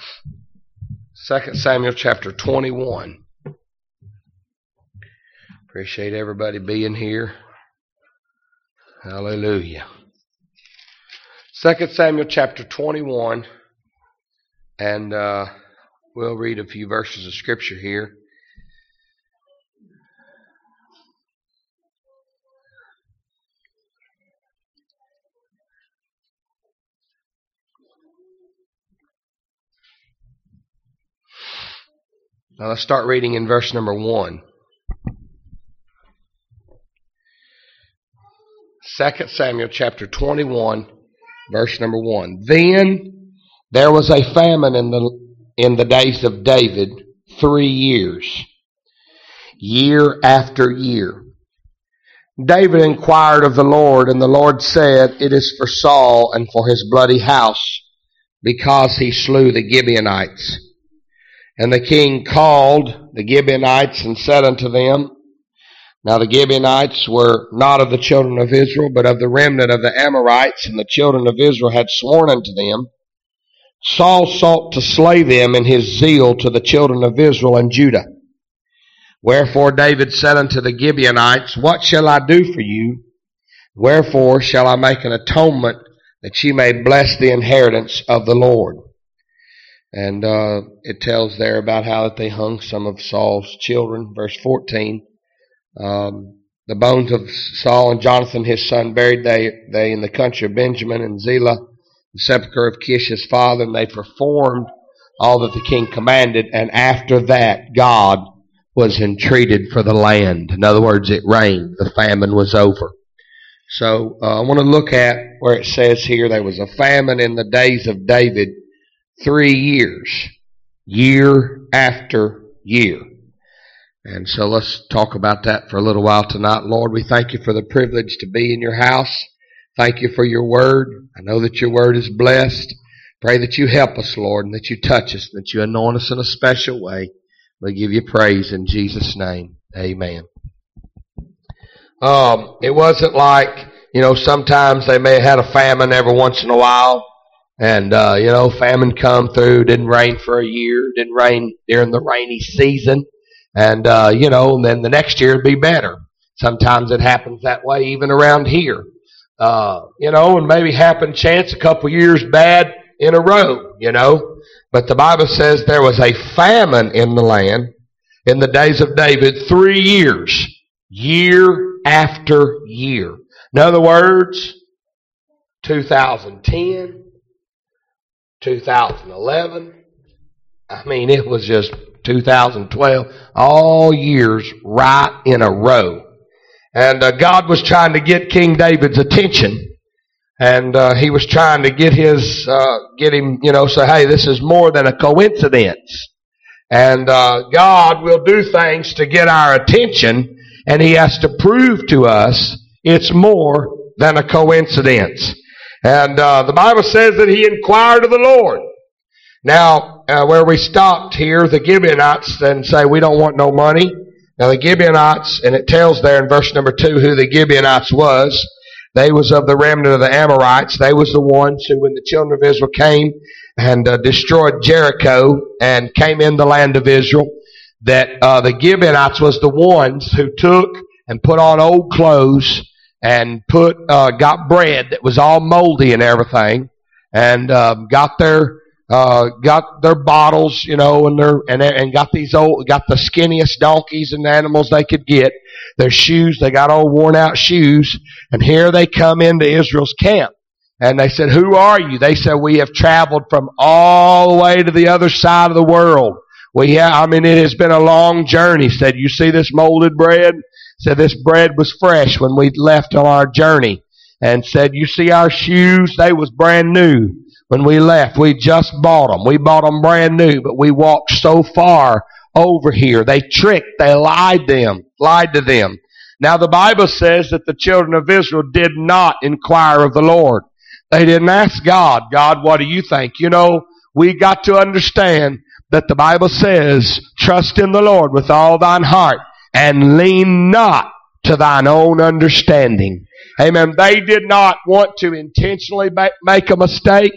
2 Samuel chapter 21. Appreciate everybody being here. Hallelujah. 2 Samuel chapter 21, and we'll read a few verses of Scripture here. Now let's start reading in verse number 1. 2 Samuel chapter 21, verse number 1. Then there was a famine in the days of David 3 years, year after year. David inquired of the Lord, and the Lord said, It is for Saul and for his bloody house, because he slew the Gibeonites. And the king called the Gibeonites and said unto them, Now the Gibeonites were not of the children of Israel, but of the remnant of the Amorites, and the children of Israel had sworn unto them. Saul sought to slay them in his zeal to the children of Israel and Judah. Wherefore David said unto the Gibeonites, What shall I do for you? Wherefore shall I make an atonement that ye may bless the inheritance of the Lord? And it tells there about how that they hung some of Saul's children. Verse 14, the bones of Saul and Jonathan his son buried they in the country of Benjamin and Zelah, the sepulchre of Kish his father, and they performed all that the king commanded. And after that, God was entreated for the land. In other words, it rained. The famine was over. So I want to look at where it says here there was a famine in the days of David 3 years, year after year. And so let's talk about that for a little while tonight. Lord, we thank you for the privilege to be in your house. Thank you for your word. I know that your word is blessed. Pray that you help us, Lord, and that you touch us, that you anoint us in a special way. We give you praise in Jesus' name. Amen. It wasn't like, sometimes they may have had a famine every once in a while. And, famine come through, didn't rain for a year, didn't rain during the rainy season. And, and then the next year it'd be better. Sometimes it happens that way even around here. And maybe happen chance a couple years bad in a row, But the Bible says there was a famine in the land in the days of David 3 years, year after year. In other words, 2010, 2011, it was just 2012, all years right in a row. And God was trying to get King David's attention. And he was trying to get him, say, hey, this is more than a coincidence. And God will do things to get our attention, and he has to prove to us it's more than a coincidence. And the Bible says that he inquired of the Lord. Now, where we stopped here, the Gibeonites then say, we don't want no money. Now the Gibeonites, and it tells there in verse number 2 who the Gibeonites was. They was of the remnant of the Amorites. They was the ones who, when the children of Israel came and destroyed Jericho and came in the land of Israel, that the Gibeonites was the ones who took and put on old clothes and got bread that was all moldy and everything, and got their bottles, and got the skinniest donkeys and animals they could get. Their shoes, they got old worn out shoes, and here they come into Israel's camp. And they said, who are you? They said, we have traveled from all the way to the other side of the world. It has been a long journey. Said, you see this molded bread? Said, this bread was fresh when we left on our journey. And said, you see our shoes? They was brand new when we left. We just bought them. We bought them brand new, but we walked so far over here. They tricked, they lied to them. Now the Bible says that the children of Israel did not inquire of the Lord. They didn't ask God, what do you think? We got to understand that the Bible says, trust in the Lord with all thine heart and lean not to thine own understanding. Amen. They did not want to intentionally make a mistake.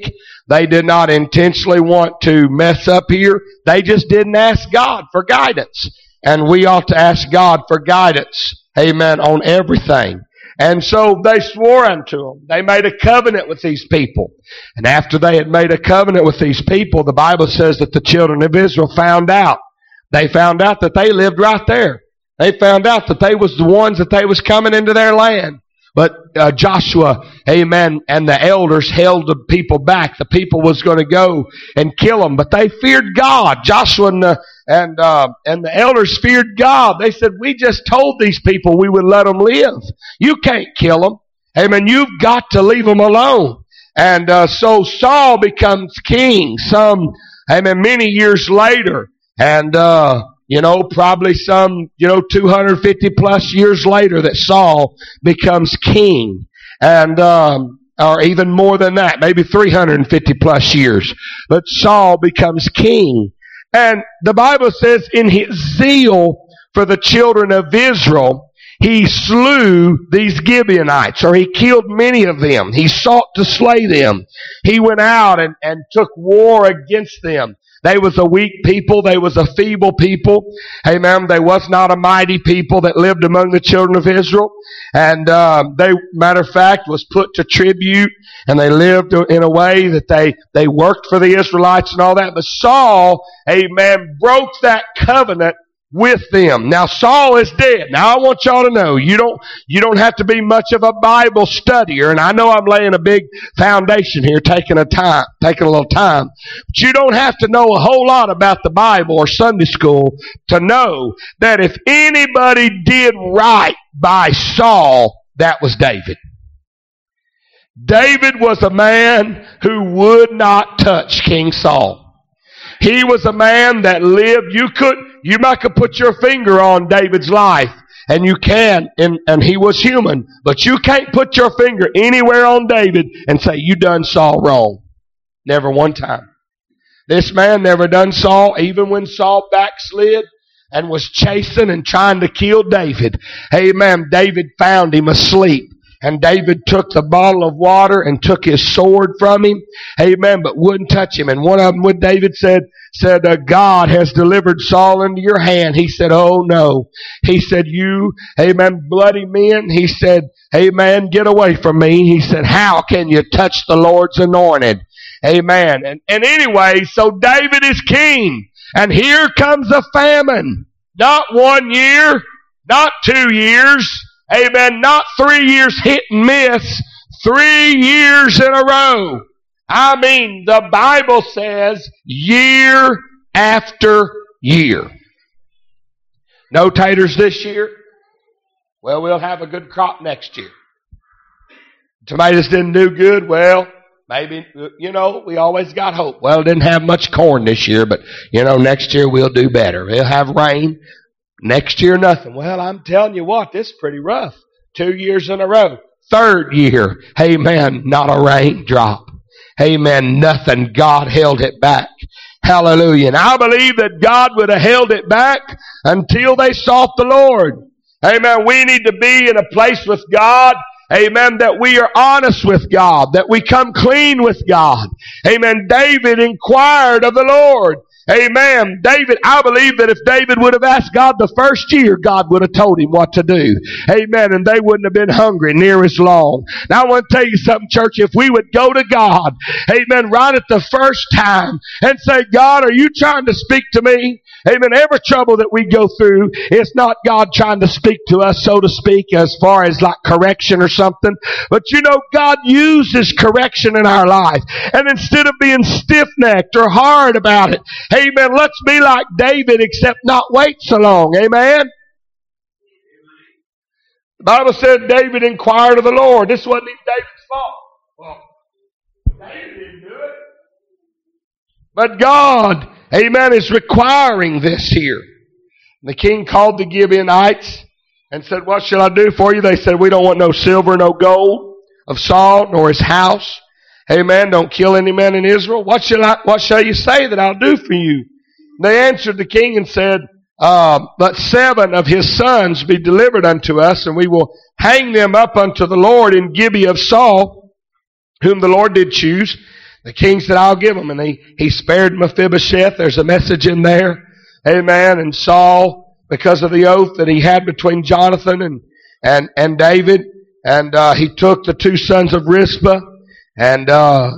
They did not intentionally want to mess up here. They just didn't ask God for guidance. And we ought to ask God for guidance, amen, on everything. And so they swore unto them. They made a covenant with these people. And after they had made a covenant with these people, the Bible says that the children of Israel found out. They found out that they lived right there. They found out that they was the ones that they was coming into their land. But Joshua, amen, and the elders held the people back. The people was going to go and kill them, but they feared God. Joshua and the elders feared God. They said, we just told these people we would let them live. You can't kill them. Amen. You've got to leave them alone. And so Saul becomes king many years later. And probably 250 plus years later that Saul becomes king. And, or even more than that, maybe 350 plus years. But Saul becomes king. And the Bible says in his zeal for the children of Israel, he slew these Gibeonites, or he killed many of them. He sought to slay them. He went out and took war against them. They was a weak people. They was a feeble people. Amen. They was not a mighty people that lived among the children of Israel. And they, matter of fact, was put to tribute. And they lived in a way that they worked for the Israelites and all that. But Saul, amen, broke that covenant with them. Now Saul is dead. Now I want y'all to know, you don't have to be much of a Bible studier, and I know I'm laying a big foundation here, taking a little time. But you don't have to know a whole lot about the Bible or Sunday school to know that if anybody did right by Saul, that was David. David was a man who would not touch King Saul. He was a man that lived. You might could put your finger on David's life, and you can, and he was human, but you can't put your finger anywhere on David and say, you done Saul wrong. Never one time. This man never done Saul, even when Saul backslid and was chasing and trying to kill David. Amen. David found him asleep. And David took the bottle of water and took his sword from him. Amen. But wouldn't touch him. And one of them, when David said, God has delivered Saul into your hand. He said, oh no. He said, you, amen, bloody men. He said, amen, get away from me. He said, how can you touch the Lord's anointed? Amen. And anyway, so David is king. And here comes a famine. Not 1 year, not 2 years. Amen. Not 3 years hit and miss. 3 years in a row. I mean, the Bible says year after year. No taters this year? Well, we'll have a good crop next year. Tomatoes didn't do good? Well, maybe, we always got hope. Well, didn't have much corn this year, but, next year we'll do better. We'll have rain. Next year, nothing. Well, I'm telling you what, this is pretty rough. 2 years in a row. Third year, amen, not a raindrop. Amen, nothing. God held it back. Hallelujah. And I believe that God would have held it back until they sought the Lord. Amen. We need to be in a place with God. Amen. That we are honest with God. That we come clean with God. Amen. David inquired of the Lord. Amen. I believe that if David would have asked God the first year, God would have told him what to do. Amen. And they wouldn't have been hungry near as long. Now I want to tell you something, church. If we would go to God, amen, right at the first time and say, God, are you trying to speak to me? Amen. Every trouble that we go through, it's not God trying to speak to us, so to speak, as far as like correction or something. But God uses correction in our life. And instead of being stiff-necked or hard about it, amen, let's be like David, except not wait so long. Amen. The Bible said David inquired of the Lord. This wasn't even David's fault. Well, David didn't do it. But God, amen, is requiring this here. And the king called the Gibeonites and said, what shall I do for you? They said, we don't want no silver, no gold of Saul, nor his house. Amen. Don't kill any man in Israel. What shall you say that I'll do for you? They answered the king and said, let 7 of his sons be delivered unto us, and we will hang them up unto the Lord in Gibeah of Saul, whom the Lord did choose. The king said, I'll give him. And he spared Mephibosheth. There's a message in there. Amen. And Saul, because of the oath that he had between Jonathan and David, and he took the two sons of Rizpah, and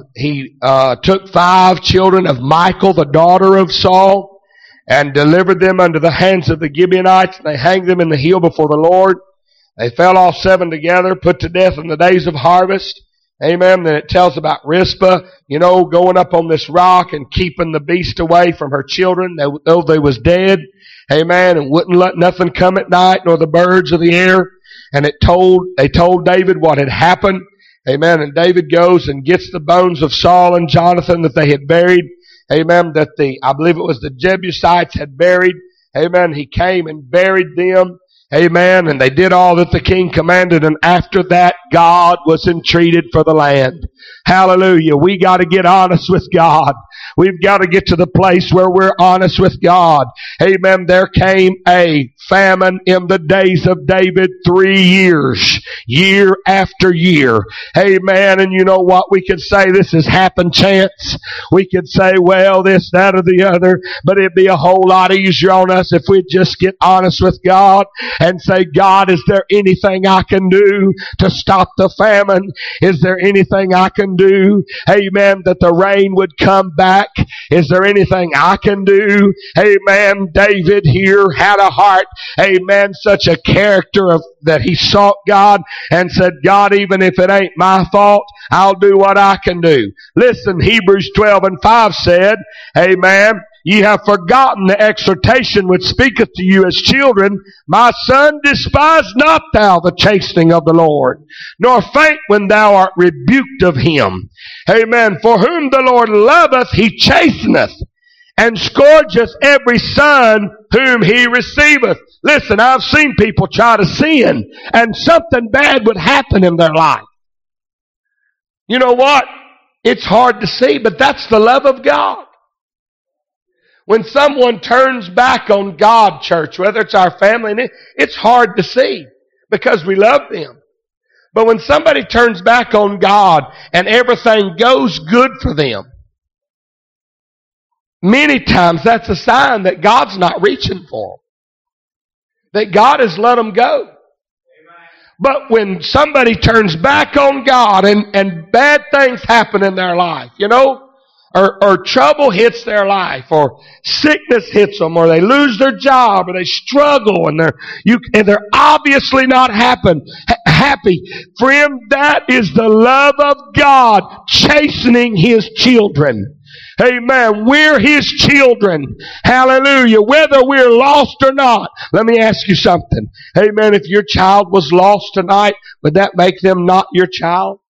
he took 5 children of Michal, the daughter of Saul, and delivered them unto the hands of the Gibeonites, and they hanged them in the hill before the Lord. They fell off 7 together, put to death in the days of harvest. Amen. Then it tells about Rizpah, going up on this rock and keeping the beast away from her children, though they was dead. Amen. And wouldn't let nothing come at night, nor the birds of the air. And they told David what had happened. Amen. And David goes and gets the bones of Saul and Jonathan that they had buried. Amen. That I believe it was the Jebusites had buried. Amen. He came and buried them. Amen. And they did all that the king commanded. And after that, God was entreated for the land. Hallelujah. We got to get honest with God. We've got to get to the place where we're honest with God. Amen. There came a famine in the days of David 3 years. Year after year. Amen. And you know what? We could say this is happen chance. We could say, well, this, that, or the other. But it'd be a whole lot easier on us if we'd just get honest with God and say, God, is there anything I can do to stop the famine? Is there anything I can do? Amen. That the rain would come back. Is there anything I can do? Amen. David here had a heart. Amen. Such a character that he sought God and said, God, even if it ain't my fault, I'll do what I can do. Listen, Hebrews 12:5 said, amen, ye have forgotten the exhortation which speaketh to you as children. My son, despise not thou the chastening of the Lord, nor faint when thou art rebuked of him. Amen. For whom the Lord loveth, he chasteneth, and scourgeth every son whom he receiveth. Listen, I've seen people try to sin, and something bad would happen in their life. You know what? It's hard to see, but that's the love of God. When someone turns back on God, church, whether it's our family, it's hard to see because we love them. But when somebody turns back on God and everything goes good for them, many times that's a sign that God's not reaching for them. That God has let them go. But when somebody turns back on God and bad things happen in their life, or trouble hits their life, or sickness hits them, or they lose their job, or they struggle, and they're obviously not happy. Friend, that is the love of God chastening His children. Amen. We're His children. Hallelujah. Whether we're lost or not. Let me ask you something. Amen. If your child was lost tonight, would that make them not your child?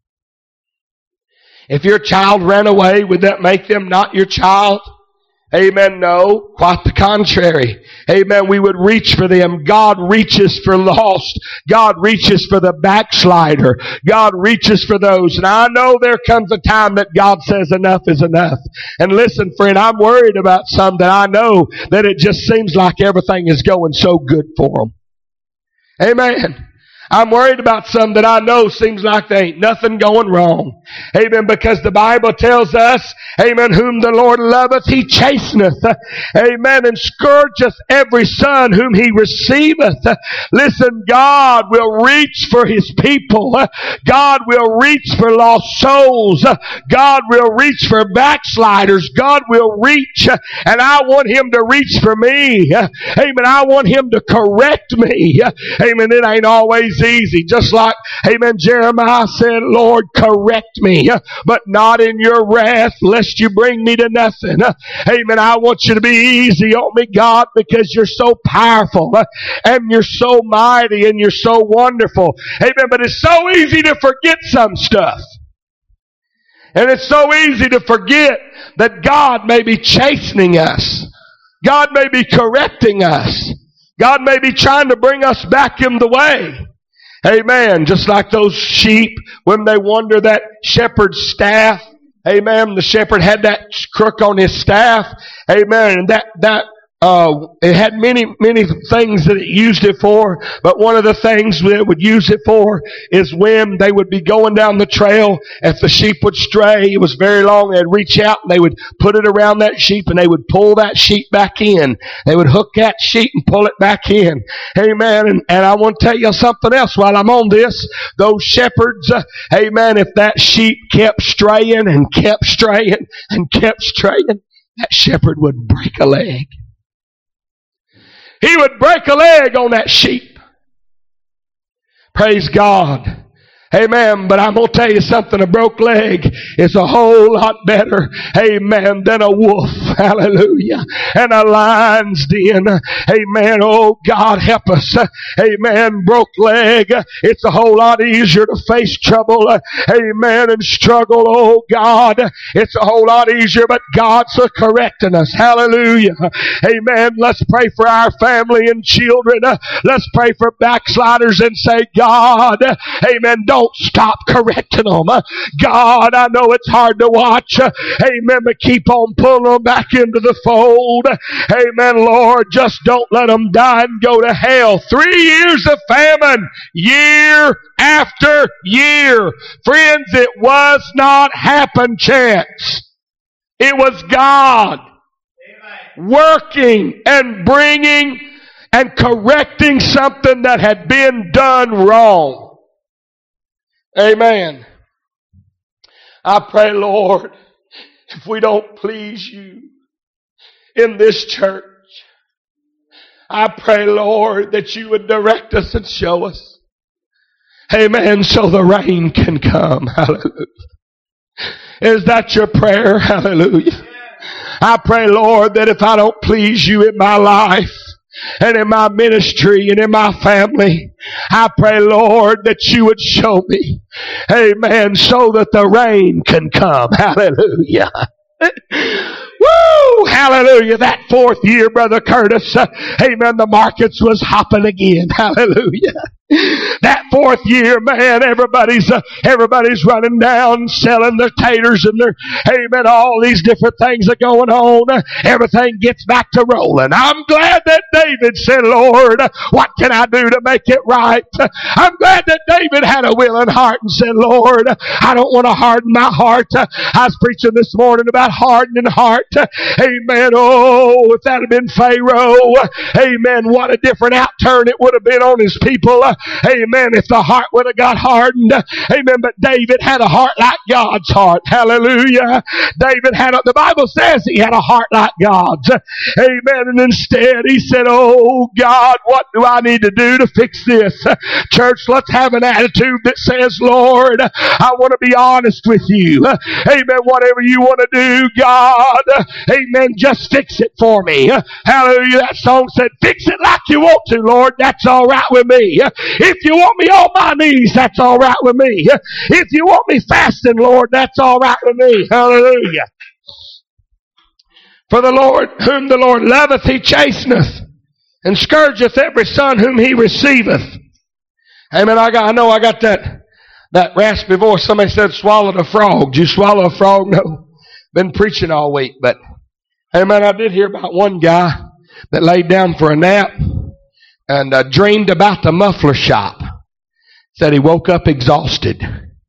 If your child ran away, would that make them not your child? Amen. No, quite the contrary. Amen. We would reach for them. God reaches for lost. God reaches for the backslider. God reaches for those. And I know there comes a time that God says enough is enough. And listen, friend, I'm worried about some that I know that it just seems like everything is going so good for them. Amen. I'm worried about some that I know seems like there ain't nothing going wrong. Amen. Because the Bible tells us, amen, whom the Lord loveth, He chasteneth. Amen. And scourgeth every son whom He receiveth. Listen, God will reach for His people. God will reach for lost souls. God will reach for backsliders. God will reach, and I want Him to reach for me. Amen. I want Him to correct me. Amen. It ain't always easy. Just like, amen, Jeremiah said, Lord, correct me, but not in your wrath, lest you bring me to nothing. Amen. I want you to be easy on me, God, because you're so powerful, and you're so mighty, and you're so wonderful. Amen. But it's so easy to forget some stuff. And it's so easy to forget that God may be chastening us. God may be correcting us. God may be trying to bring us back in the way. Amen. Just like those sheep, when they wander that shepherd's staff. Amen. The shepherd had that crook on his staff. Amen. And that It had many things that it used it for, but one of the things that it would use it for is when they would be going down the trail. If the sheep would stray, it was very long, they'd reach out and they would put it around that sheep and they would pull that sheep back in. They would hook that sheep and pull it back in. Amen. And I want to tell you something else while I'm on this. Those shepherds, amen, if that sheep kept straying and kept straying and kept straying, that shepherd would break a leg. He would break a leg on that sheep. Praise God. Amen. But I'm going to tell you something. A broke leg is a whole lot better, amen, than a wolf. Hallelujah. And a lion's den. Amen. Oh, God help us. Amen. Broke leg. It's a whole lot easier to face trouble. Amen. And struggle. Oh, God. It's a whole lot easier, but God's correcting us. Hallelujah. Amen. Let's pray for our family and children. Let's pray for backsliders and say, God, amen, don't stop correcting them. God, I know it's hard to watch. Amen. But keep on pulling them back into the fold. Amen. Lord, just don't let them die and go to hell. 3 years of famine, year after year. Friends, it was not happen chance. It was God working and bringing and correcting something that had been done wrong. Amen. I pray, Lord, if we don't please you in this church, I pray, Lord, that you would direct us and show us. Amen. So the rain can come. Hallelujah. Is that your prayer? Hallelujah. I pray, Lord, that if I don't please you in my life, and in my ministry and in my family, I pray, Lord, that you would show me. Amen. So that the rain can come. Hallelujah. Woo! Hallelujah. That 4th year, Brother Curtis, amen, the markets was hopping again. Hallelujah. That 4th year, man, everybody's running down, selling their taters and their, amen, all these different things are going on. Everything gets back to rolling. I'm glad that David said, Lord, what can I do to make it right? I'm glad that David had a willing heart and said, Lord, I don't want to harden my heart. I was preaching this morning about hardening heart. Amen. Oh, if that had been Pharaoh, amen, what a different outturn it would have been on his people. Amen. If the heart would have got hardened. Amen. But David had a heart like God's heart. Hallelujah. David the Bible says he had a heart like God's. Amen. And instead he said, oh God, what do I need to do to fix this? Church, let's have an attitude that says, Lord, I want to be honest with you. Amen. Whatever you want to do, God, amen, just fix it for me. Hallelujah. That song said, fix it like you want to, Lord. That's all right with me. If you want me on my knees, that's all right with me. If you want me fasting, Lord, that's all right with me. Hallelujah. For the Lord, whom the Lord loveth, he chasteneth, and scourgeth every son whom he receiveth. Amen. I know I got that raspy voice. Somebody said, swallowed a frog. Did you swallow a frog? No. Been preaching all week, but amen, I did hear about one guy that laid down for a nap and dreamed about the muffler shop. Said he woke up exhausted.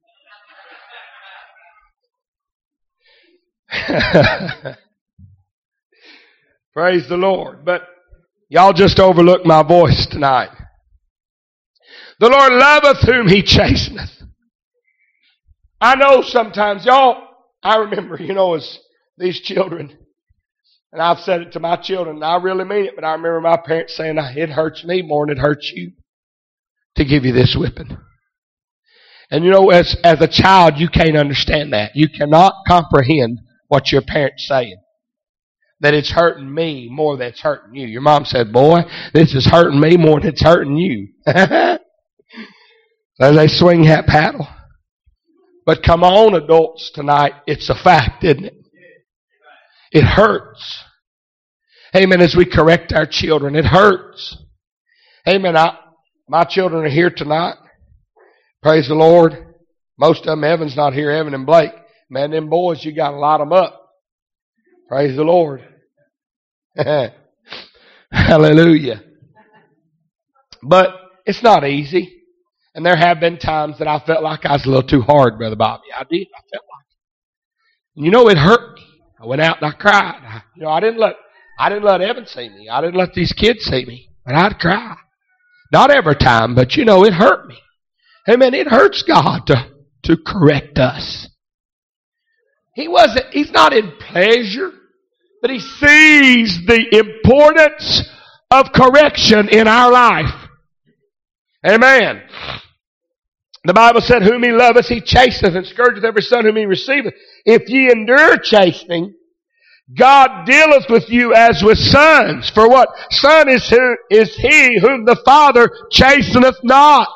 Praise the Lord. But y'all just overlooked my voice tonight. The Lord loveth whom he chasteneth. I know sometimes, y'all, I remember, as these children, and I've said it to my children, and I really mean it, but I remember my parents saying, it hurts me more than it hurts you to give you this whipping. And as a child, you can't understand that. You cannot comprehend what your parent's saying. That it's hurting me more than it's hurting you. Your mom said, boy, this is hurting me more than it's hurting you. As they swing that paddle. But come on, adults, tonight, it's a fact, isn't it? It hurts. Amen. As we correct our children, it hurts. Amen. My children are here tonight. Praise the Lord. Most of them, Evan's not here, Evan and Blake. Man, them boys, you got to light them up. Praise the Lord. Hallelujah. But it's not easy. And there have been times that I felt like I was a little too hard, Brother Bobby. I did. I felt like it. And you know, it hurt me. I went out and I cried. I didn't let Evan see me. I didn't let these kids see me. But I'd cry. Not every time, but it hurt me. Amen. It hurts God to correct us. He's not in pleasure, but He sees the importance of correction in our life. Amen. The Bible said, whom He loveth, He chasteneth, and scourgeth every son whom He receiveth. If ye endure chastening, God dealeth with you as with sons. For what? Son is he whom the Father chasteneth not.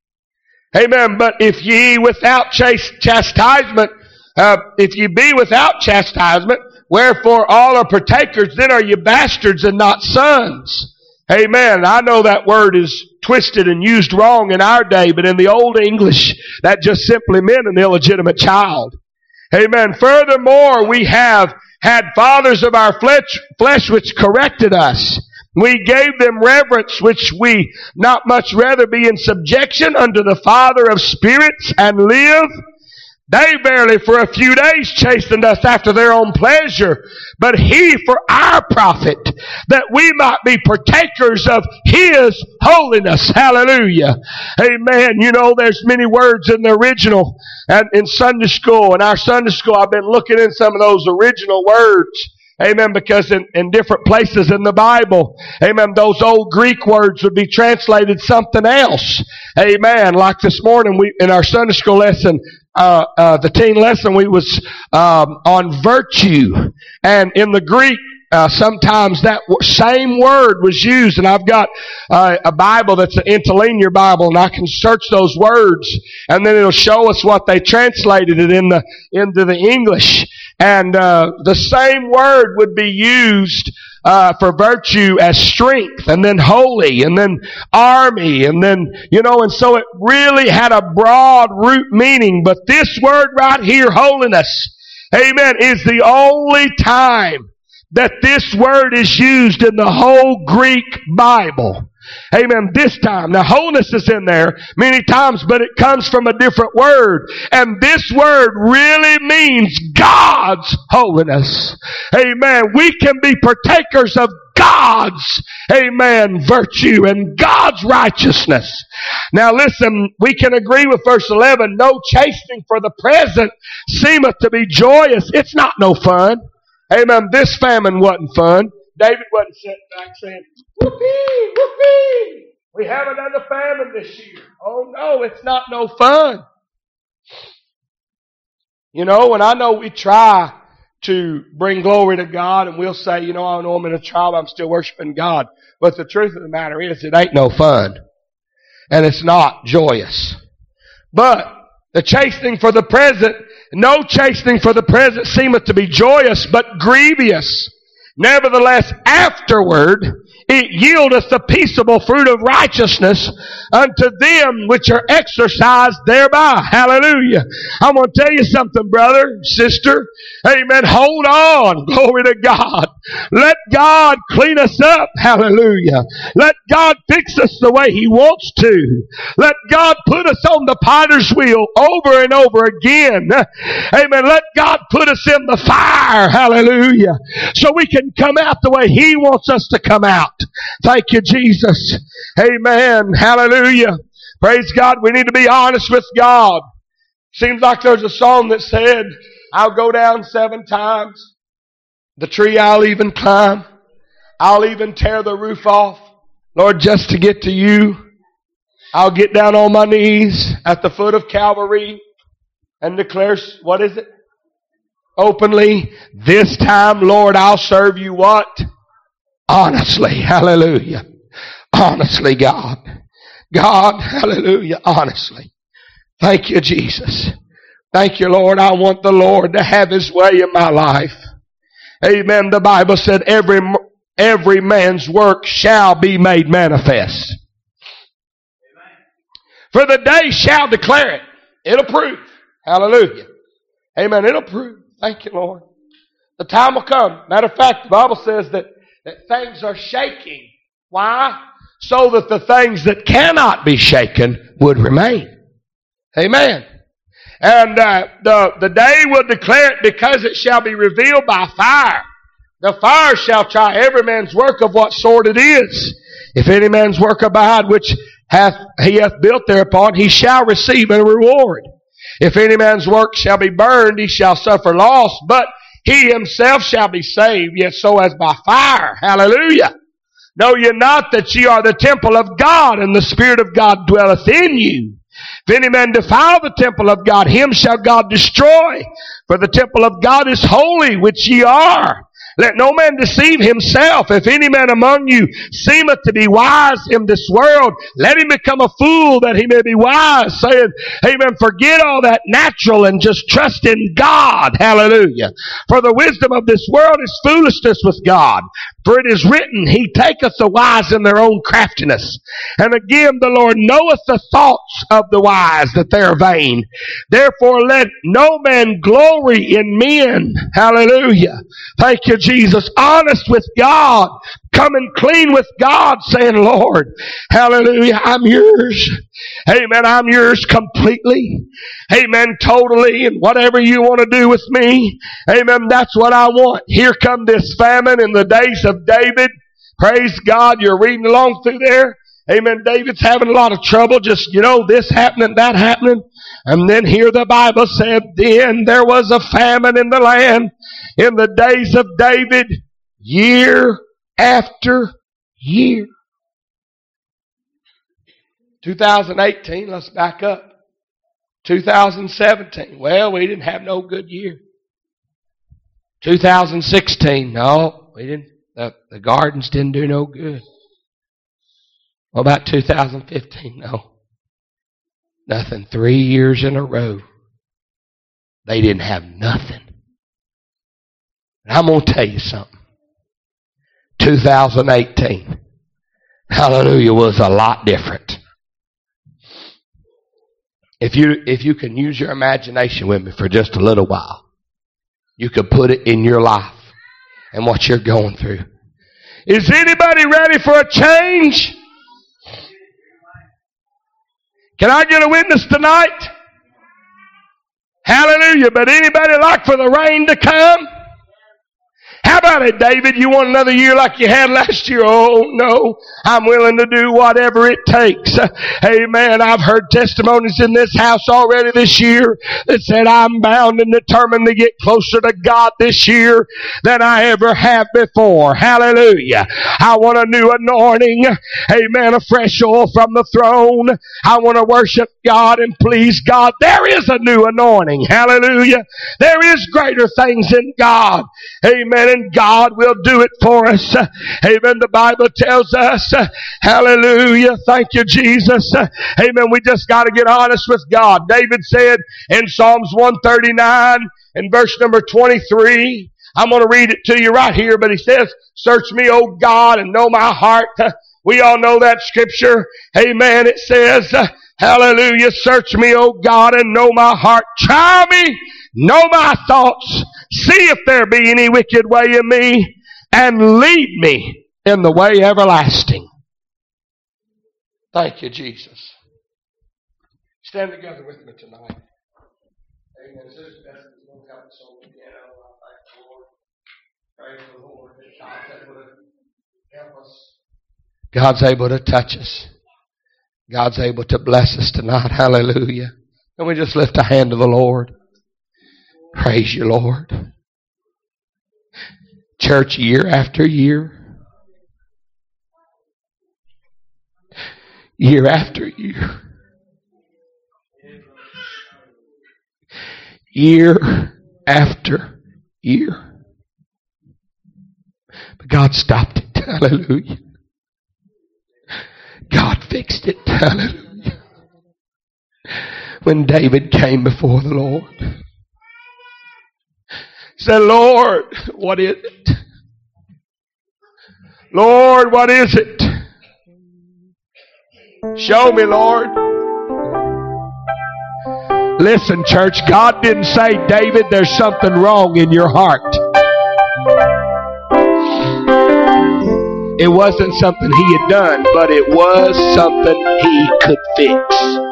Amen. But if ye without chastisement, if ye be without chastisement, wherefore all are partakers, then are ye bastards and not sons. Amen. I know that word is twisted and used wrong in our day, but in the Old English, that just simply meant an illegitimate child. Amen. Furthermore, we have had fathers of our flesh which corrected us. We gave them reverence, which we not much rather be in subjection unto the Father of spirits and live. They barely for a few days chastened us after their own pleasure, but He for our profit, that we might be partakers of His holiness. Hallelujah. Amen. There's many words in the original and in Sunday school. In our Sunday school, I've been looking in some of those original words. Amen. Because in different places in the Bible, amen, those old Greek words would be translated something else. Amen. Like this morning, in our Sunday school lesson, the teen lesson, we was on virtue. And in the Greek, sometimes that same word was used, and I've got a Bible that's an interlinear Bible, and I can search those words, and then it'll show us what they translated it into the English. And the same word would be used for virtue as strength, and then holy, and then army, and then, and so it really had a broad root meaning. But this word right here, holiness, amen, is the only time that this word is used in the whole Greek Bible. Amen. This time. Now, holiness is in there many times, but it comes from a different word. And this word really means God's holiness. Amen. We can be partakers of God's, amen, virtue and God's righteousness. Now listen, we can agree with verse 11. No chastening for the present seemeth to be joyous. It's not no fun. Amen. This famine wasn't fun. David wasn't sitting back saying, whoopee, whoopee, we have another famine this year. Oh no, it's not no fun. And I know we try to bring glory to God, and we'll say, I know I'm in a trial, I'm still worshiping God. But the truth of the matter is, it ain't no fun. And it's not joyous. But the chastening for the present, no chastening for the present seemeth to be joyous, but grievous. Nevertheless, afterward, it yieldeth the peaceable fruit of righteousness unto them which are exercised thereby. Hallelujah. I'm going to tell you something, brother, sister. Amen. Hold on. Glory to God. Let God clean us up. Hallelujah. Let God fix us the way He wants to. Let God put us on the potter's wheel over and over again. Amen. Let God put us in the fire. Hallelujah. So we can come out the way He wants us to come out. Thank you, Jesus. Amen. Hallelujah. Praise God. We need to be honest with God. Seems like there's a song that said, I'll go down 7 times. The tree I'll even climb. I'll even tear the roof off. Lord, just to get to you. I'll get down on my knees at the foot of Calvary and declare, what is it? Openly, this time, Lord, I'll serve you what? Honestly. Hallelujah. Honestly, God. God, hallelujah, honestly. Thank you, Jesus. Thank you, Lord. I want the Lord to have His way in my life. Amen. The Bible said every man's work shall be made manifest. For the day shall declare it. It'll prove. Hallelujah. Amen. It'll prove. Thank you, Lord. The time will come. Matter of fact, the Bible says that that things are shaking. Why? So that the things that cannot be shaken would remain. Amen. And the day will declare it, because it shall be revealed by fire. The fire shall try every man's work of what sort it is. If any man's work abide, which he hath built thereupon, he shall receive a reward. If any man's work shall be burned, he shall suffer loss, but he himself shall be saved, yet so as by fire. Hallelujah. Know ye not that ye are the temple of God, and the Spirit of God dwelleth in you? If any man defile the temple of God, him shall God destroy. For the temple of God is holy, which ye are. Let no man deceive himself. If any man among you seemeth to be wise in this world, let him become a fool that he may be wise, saying, amen, forget all that natural and just trust in God. Hallelujah. For the wisdom of this world is foolishness with God. For it is written, He taketh the wise in their own craftiness. And again, the Lord knoweth the thoughts of the wise, that they are vain. Therefore let no man glory in men. Hallelujah. Thank you, Jesus. Honest with God. Coming clean with God, saying, Lord, hallelujah, I'm yours. Amen, I'm yours completely. Amen, totally. And whatever you want to do with me, amen, that's what I want. Here come this famine in the days of David. Praise God, you're reading along through there. Amen, David's having a lot of trouble. Just, this happening, that happening. And then here the Bible said, then there was a famine in the land in the days of David, year after year. 2018, let's back up. 2017, well, we didn't have no good year. 2016, no, we didn't. The gardens didn't do no good. What about 2015? No. Nothing. 3 years in a row. They didn't have nothing. And I'm going to tell you something. 2018, hallelujah, was a lot different. If you can use your imagination with me for just a little while, you could put it in your life and what you're going through. Is anybody ready for a change? Can I get a witness tonight? Hallelujah. But anybody like for the rain to come? How about it, David? You want another year like you had last year? Oh, no. I'm willing to do whatever it takes. Amen. I've heard testimonies in this house already this year that said I'm bound and determined to get closer to God this year than I ever have before. Hallelujah. I want a new anointing. Amen. A fresh oil from the throne. I want to worship God and please God. There is a new anointing. Hallelujah. There is greater things in God. Amen. And God will do it for us. Amen. The Bible tells us, hallelujah, thank you, Jesus. Amen. We just got to get honest with God. David said in Psalms 139 and verse number 23, I'm going to read it to you right here, but he says, search me, O God, and know my heart. We all know that scripture. Amen. It says, hallelujah, search me, O God, and know my heart. Try me, know my thoughts. See if there be any wicked way in me, and lead me in the way everlasting. Thank you, Jesus. Stand together with me tonight. Amen. Sister Bethany's going to help us on the piano. I thank the Lord. Praise the Lord that God's able to help us. God's able to touch us. God's able to bless us tonight. Hallelujah. Can we just lift a hand to the Lord? Praise you, Lord. Church, year after year, year after year, year after year. But God stopped it. Hallelujah. God fixed it. Hallelujah. When David came before the Lord, said, Lord, what is it? Lord, what is it? Show me, Lord. Listen, church, God didn't say, David, there's something wrong in your heart. It wasn't something he had done, but it was something he could fix.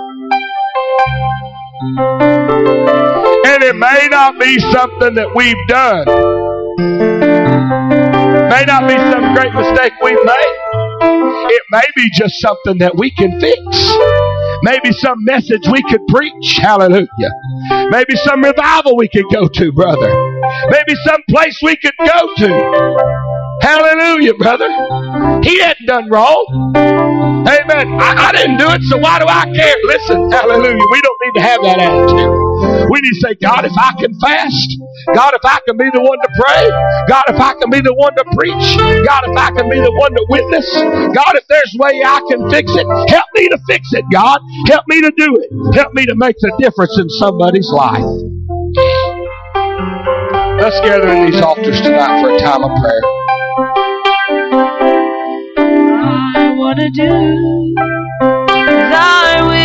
And it may not be something that we've done. May not be some great mistake we've made. It may be just something that we can fix. Maybe some message we could preach. Hallelujah. Maybe some revival we could go to, brother. Maybe some place we could go to. Hallelujah, brother. He hadn't done wrong. Amen. I didn't do it, so why do I care? Listen, hallelujah. We don't need to have that attitude. We need to say, God, if I can fast, God, if I can be the one to pray, God, if I can be the one to preach, God, if I can be the one to witness, God, if there's a way I can fix it, help me to fix it, God. Help me to do it. Help me to make the difference in somebody's life. Let's gather in these altars tonight for a time of prayer. I want to do thy will.